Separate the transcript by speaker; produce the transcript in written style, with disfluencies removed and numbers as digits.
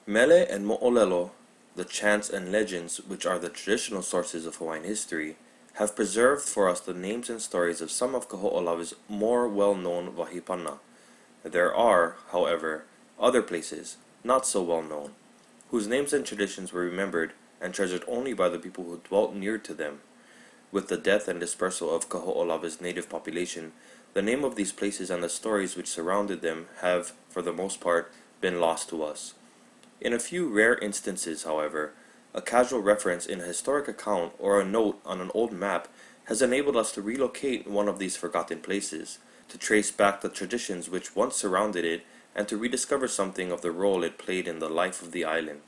Speaker 1: Mele and Mo'olelo, the chants and legends which are the traditional sources of Hawaiian history, have preserved for us the names and stories of some of Kaho'olawe's more well-known wahipana. There are, however, other places, not so well known, whose names and traditions were remembered and treasured only by the people who dwelt near to them. With the death and dispersal of Kaho'olawe's native population, the name of these places and the stories which surrounded them have, for the most part, been lost to us. In a few rare instances, however, a casual reference in a historic account or a note on an old map has enabled us to relocate one of these forgotten places, to trace back the traditions which once surrounded it, and to rediscover something of the role it played in the life of the island.